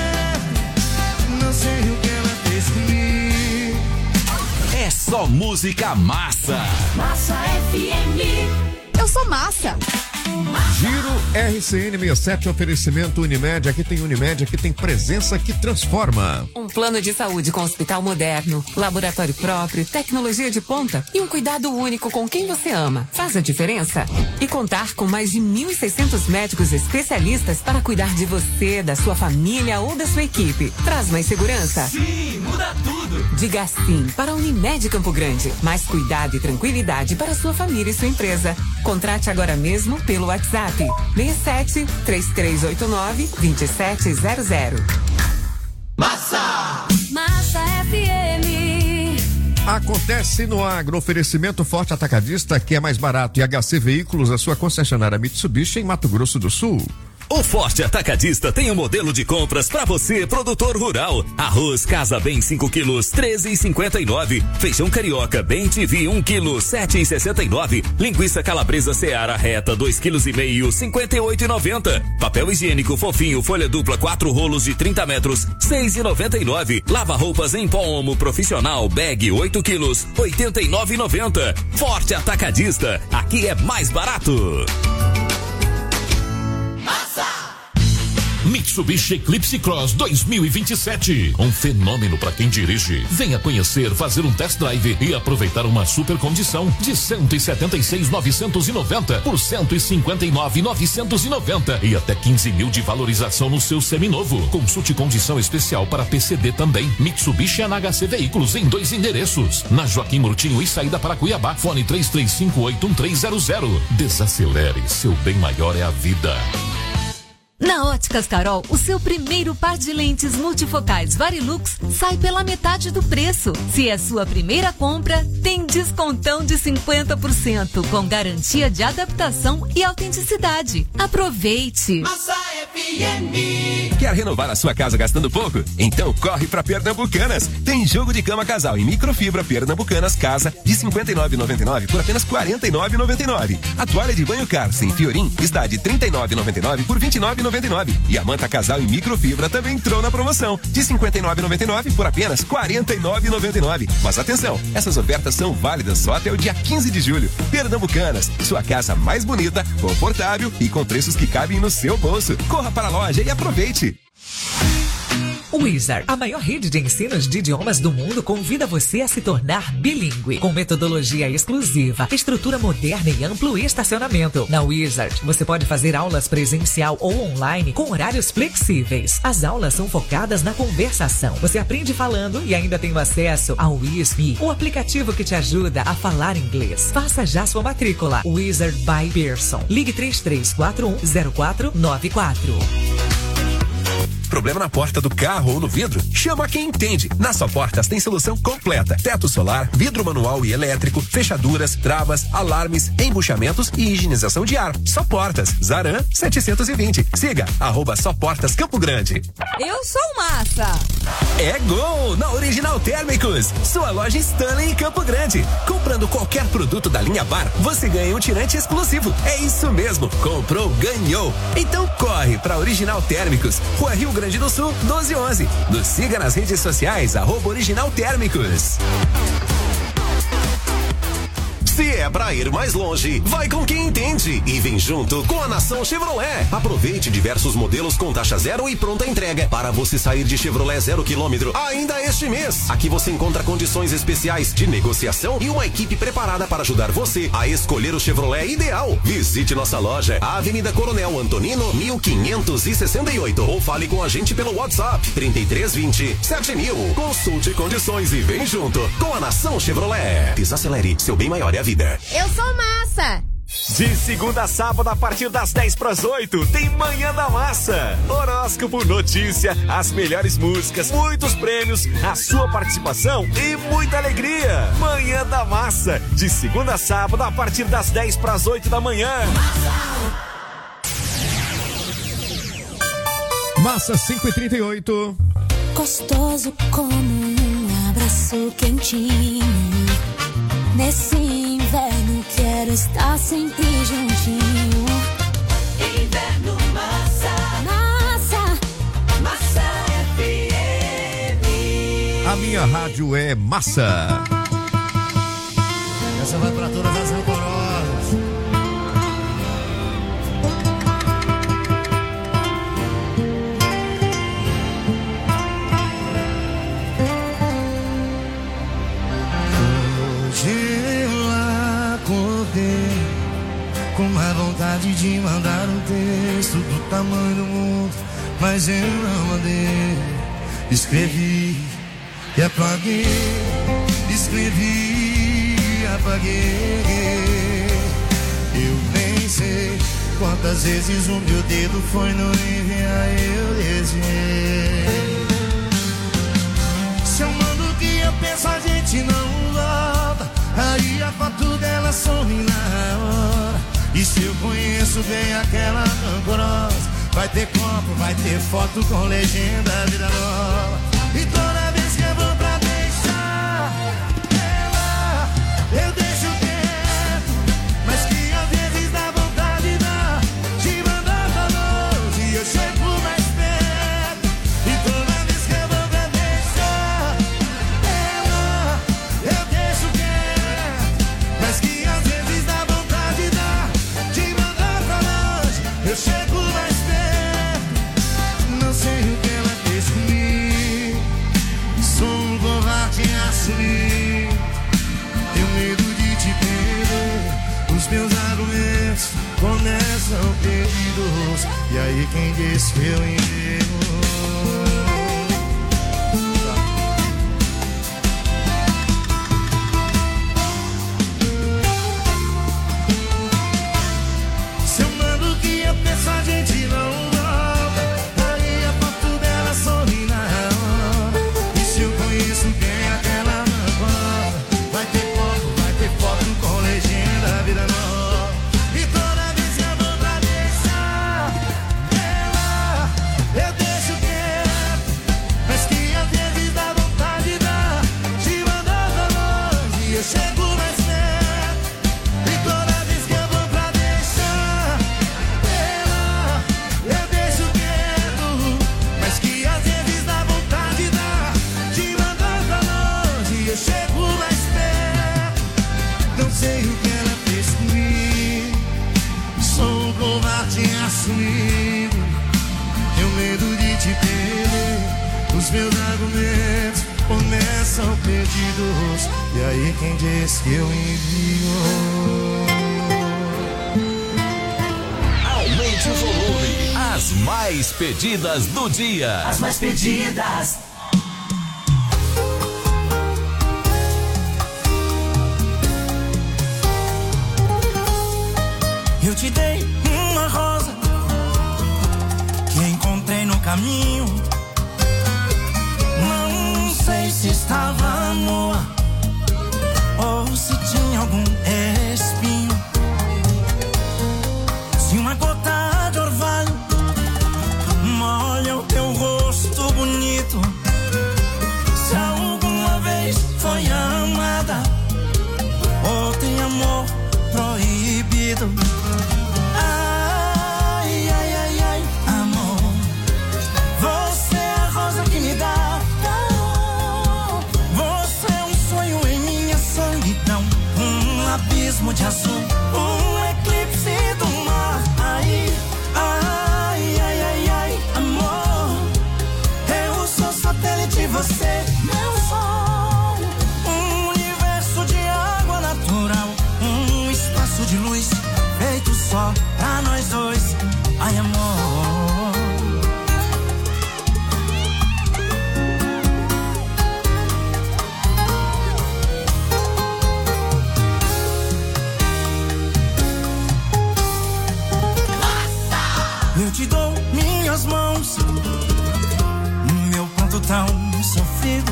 perto, não sei o que ela fez comigo. É só música massa. Massa F M. Eu sou massa. Giro R C N sessenta e sete, oferecimento Unimed. Aqui tem Unimed, aqui tem presença que transforma. Um plano de saúde com hospital moderno, laboratório próprio, tecnologia de ponta e um cuidado único com quem você ama. Faz a diferença? E contar com mais de mil e seiscentos médicos especialistas para cuidar de você, da sua família ou da sua equipe. Traz mais segurança? Sim, muda tudo. Diga sim para a Unimed Campo Grande. Mais cuidado e tranquilidade para sua família e sua empresa. Contrate agora mesmo pelo WhatsApp seis sete três três oito nove dois sete zero zero. Massa! Massa F M. Acontece no agro, oferecimento Forte Atacadista, que é mais barato, e H C Veículos, a sua concessionária Mitsubishi em Mato Grosso do Sul. O Forte Atacadista tem um modelo de compras para você, produtor rural. Arroz Casa Bem cinco quilos, treze e cinquenta e nove. Feijão carioca Bem T V um quilo, sete e sessenta e nove. Linguiça calabresa Seara reta dois quilos e meio, cinquenta e oito e noventa. Papel higiênico fofinho folha dupla quatro rolos de trinta metros, seis e noventa e nove. Lava roupas em pó Omo profissional bag oito quilos, oitenta e nove e noventa. Forte Atacadista, aqui é mais barato. Mitsubishi Eclipse Cross dois mil e vinte e sete. Um fenômeno para quem dirige. Venha conhecer, fazer um test drive e aproveitar uma super condição de cento e setenta e seis mil novecentos e noventa por cento e cinquenta e nove mil novecentos e noventa e até quinze mil de valorização no seu seminovo. Consulte condição especial para P C D também. Mitsubishi N H C Veículos em dois endereços. Na Joaquim Murtinho e saída para Cuiabá. Fone três três cinco oito um três zero zero. Desacelere, seu bem maior é a vida. Na Óticas Carol, o seu primeiro par de lentes multifocais Varilux sai pela metade do preço. Se é sua primeira compra, tem descontão de cinquenta por cento, com garantia de adaptação e autenticidade. Aproveite! Massa F M. Quer renovar a sua casa gastando pouco? Então corre pra Pernambucanas. Tem jogo de cama casal em microfibra Pernambucanas Casa de cinquenta e nove reais e noventa e nove centavos por apenas quarenta e nove reais e noventa e nove centavos. A toalha de banho Car sem fiorim está de trinta e nove reais e noventa e nove centavos por vinte e nove reais e noventa e nove centavos. E a manta casal em microfibra também entrou na promoção de cinquenta e nove reais e noventa e nove centavos por apenas quarenta e nove reais e noventa e nove centavos. Mas atenção, essas ofertas são válidas só até o dia quinze de julho. Pernambucanas, sua casa mais bonita, confortável e com preços que cabem no seu bolso. Corra para a loja e aproveite. Wizard, a maior rede de ensinos de idiomas do mundo, convida você a se tornar bilíngue, com metodologia exclusiva, estrutura moderna e amplo estacionamento. Na Wizard, você pode fazer aulas presencial ou online com horários flexíveis. As aulas são focadas na conversação. Você aprende falando e ainda tem acesso ao Whisme, o aplicativo que te ajuda a falar inglês. Faça já sua matrícula. Wizard by Pearson. Ligue três três quatro um zero quatro nove quatro. Problema na porta do carro ou no vidro? Chama quem entende. Na Só Portas tem solução completa. Teto solar, vidro manual e elétrico, fechaduras, travas, alarmes, embuchamentos e higienização de ar. Só Portas, Zaran setecentos e vinte. Siga, arroba Só Portas Campo Grande. Eu sou massa. É gol na Original Térmicos, sua loja Stanley em Campo Grande. Comprando qualquer produto da linha Bar, você ganha um tirante exclusivo. É isso mesmo, comprou, ganhou. Então corre pra Original Térmicos, Rua Rio Grande do Sul, doze onze. Nos siga nas redes sociais, arroba Original Térmicos. Se é pra ir mais longe, vai com quem entende e vem junto com a Nação Chevrolet. Aproveite diversos modelos com taxa zero e pronta entrega para você sair de Chevrolet zero quilômetro ainda este mês. Aqui você encontra condições especiais de negociação e uma equipe preparada para ajudar você a escolher o Chevrolet ideal. Visite nossa loja, Avenida Coronel Antonino, mil quinhentos e sessenta e oito, ou fale com a gente pelo WhatsApp trinta e três vinte, sete mil. Consulte condições e vem junto com a Nação Chevrolet. Desacelere, seu bem maior é a vida. Eu sou massa. De segunda a sábado, a partir das dez para as oito, tem Manhã da Massa. Horóscopo, notícia, as melhores músicas, muitos prêmios, a sua participação e muita alegria. Manhã da Massa, de segunda a sábado, a partir das dez para as oito da manhã. Massa cinco e trinta e oito. Gostoso como um abraço quentinho. Nesse inverno quero estar sempre juntinho. Inverno Massa. Massa. Massa F M. A minha rádio é Massa. Essa vai pra todas as rancorosas. Com uma vontade de mandar um texto do tamanho do mundo, mas eu não mandei. Escrevi e apaguei, escrevi e apaguei. Eu nem sei quantas vezes o meu dedo foi no enviar, eu desenhei. Se eu mando o que eu penso, a gente não volta. Aí a foto dela some na hora. E se eu conheço bem aquela rancorosa, vai ter copo, vai ter foto com legenda vida nova. E toda vez que eu vou pra deixar ela, eu deixo quieto, mas que às vezes dá vontade dá de mandar pra longe e eu chego mais perto. E toda vez que eu vou pra deixar ela, eu deixo quieto, mas que às vezes dá vontade dá de mandar pra longe, eu chego mais perto. Não sei o que ela fez comigo, te perder. Os meus argumentos começam perdidos. E aí quem diz que eu envio? Aumente o volume. As mais pedidas do dia. As mais pedidas. Eu te dei uma rosa que encontrei no caminho. Não sei se estava nua ou se tinha algum espinho. Se uma gota de orvalho molha o teu rosto bonito, se alguma vez foi amada ou tem amor proibido. Ai, ai, ai, ai, amor, você é a rosa que me dá calor. Você é um sonho em minha solidão, um abismo de azul, um eclipse do mar. Ai, ai, ai, ai, ai, amor, eu sou satélite, você meu sol. Um universo de água natural, um espaço de luz feito só pra nós dois. Ai, amor, eu te dou minhas mãos, meu ponto tão sofrido,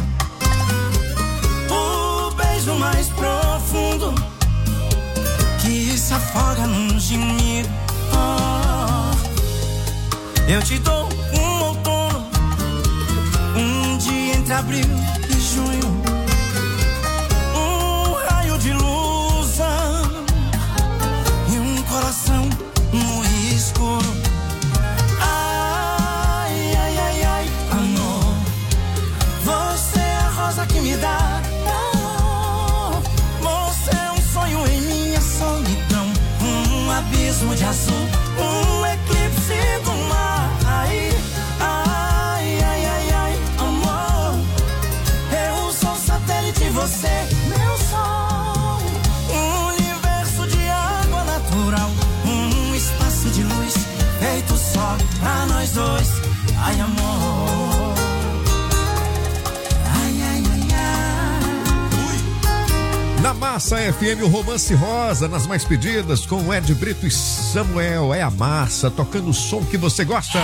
o beijo mais profundo que se afoga num gemido. Oh, eu te dou um outono, um dia entre abril e junho, um raio de luz e um coração no escuro. Ai, ai, ai, ai, amor, você é a rosa que me dá calor. Você é um sonho em minha solidão, um abismo de azul, um eclipse do mar. Ai, ai, ai, ai, ai, amor, eu sou satélite, você meu sol. Um universo de água natural, um espaço de luz feito só pra nós dois. Ai, amor, ai, ai, ai, ai. Na Massa F M, o Romance Rosa, nas mais pedidas, com o Ed Brito e Samuel. É a Massa, tocando o som que você gosta.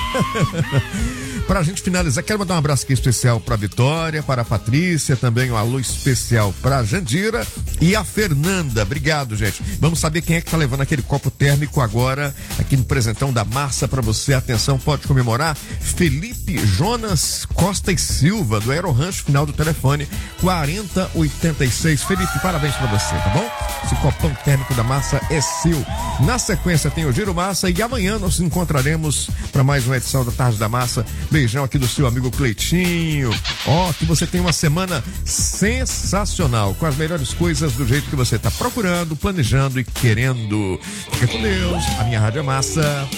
Pra gente finalizar, quero mandar um abraço aqui especial pra Vitória, para a Patrícia, também um alô especial pra Jandira e a Fernanda. Obrigado, gente. Vamos saber quem é que tá levando aquele copo térmico agora, aqui no presentão da Massa pra você. Atenção, pode comemorar. Felipe Jonas Costa e Silva, do Aero Rancho, final do telefone quarenta oitenta e seis. Felipe, parabéns pra você, tá bom? Esse copão térmico da Massa é seu. Na sequência tem o Giro Massa e amanhã nós nos encontraremos para mais uma edição da Tarde da Massa. Beijão aqui do seu amigo Cleitinho. Ó, oh, que você tenha uma semana sensacional, com as melhores coisas do jeito que você tá procurando, planejando e querendo. Fica com Deus. A minha Rádio é Massa.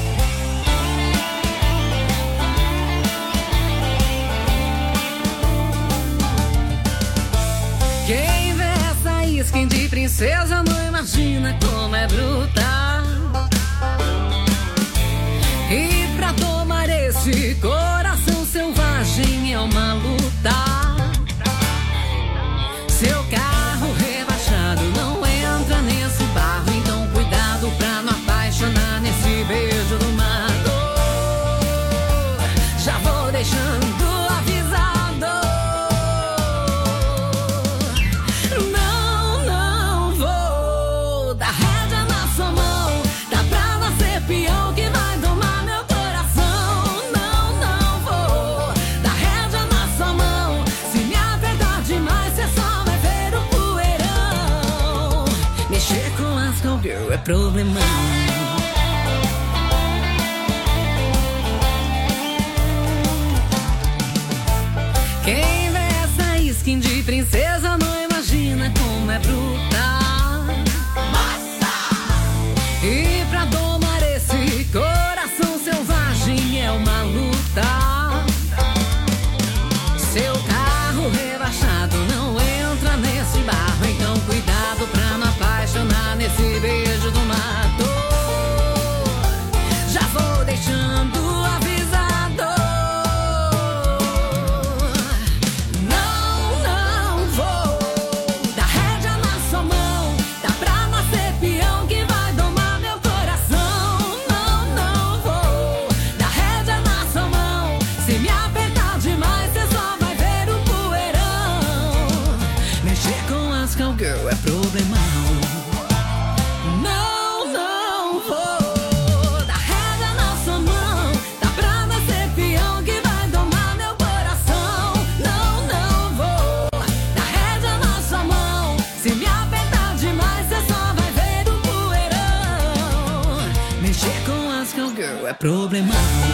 Quem vê essa skin de princesa não imagina como é brutal. E pra tomar esse coração selvagem é uma luta. Seu carro rebaixado não entra nesse barro, então cuidado pra não apaixonar nesse beijo do mato. Já vou deixando avisado. Não, não vou dar rédea na sua mão. Dá pra nascer peão que vai domar meu coração. Não, não vou dar rédea na sua mão. Se me apertar demais, cê só vai ver o poeirão. Mexer com as cowgirl é problemão. Quem vê essa skin de princesa não imagina como é brutal. Massa! E pra domar esse coração selvagem é uma luta. problemão.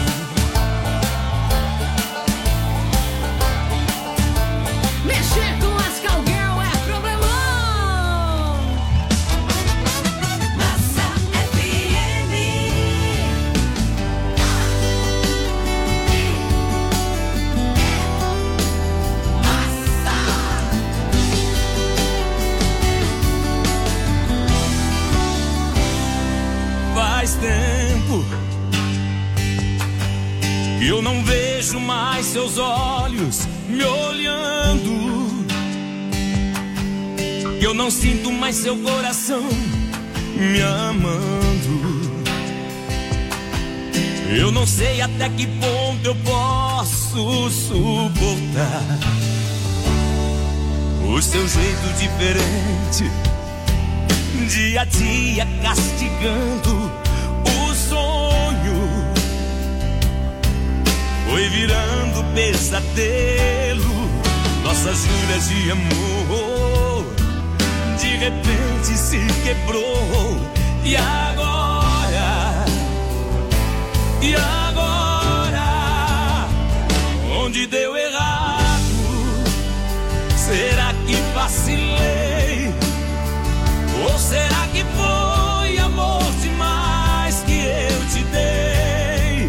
Mexer com as cowgirl é problemão. Massa F M. Faz tempo que eu não vejo mais seus olhos me olhando, que eu não sinto mais seu coração me amando. Eu não sei até que ponto eu posso suportar o seu jeito diferente, dia a dia castigando o sonho. Foi virando pesadelo, nossas juras de amor de repente se quebrou. E agora? E agora? Onde deu errado? Será que vacilei? Ou será que foi amor demais que eu te dei?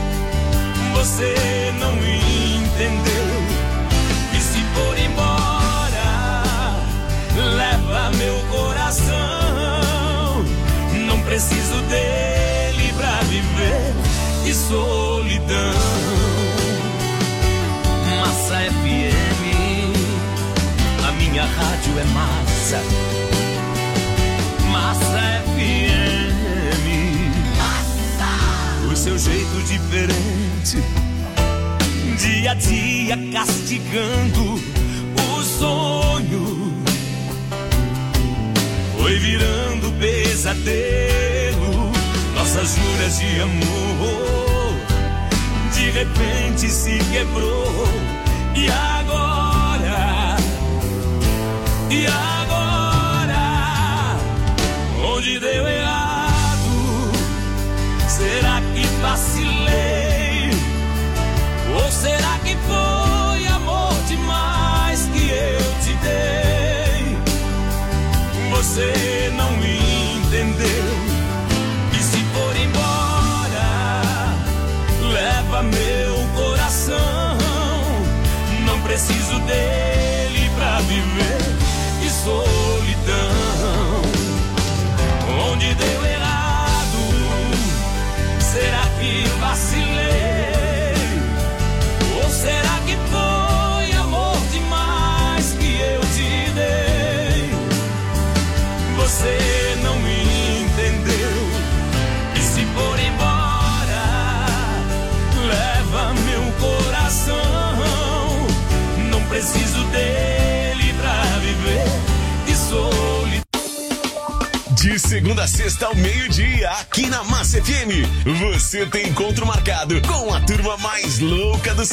Você não entendeu que se for embora, leva meu coração. Não preciso dele pra viver, que solidão. Massa F M, a minha rádio é massa. Massa F M, massa. O seu jeito diferente, dia a dia castigando o sonho. Foi virando pesadelo, nossas juras de amor de repente se quebrou. E agora? E agora? Onde deu errado? Será que vacilei? Ou será que foi amor demais que eu te dei? Você não entendeu que se for embora, leva meu coração. Não preciso dele pra viver, que solidão. Onde deu errado? Será que vacilei? Ou será que foi amor demais que eu te dei? Você não entendeu que se for embora, leva meu coração. Não preciso dele pra viver, que solidão. De segunda a sexta ao meio-dia, aqui na Massa F M, você tem encontro marcado com a turma mais louca do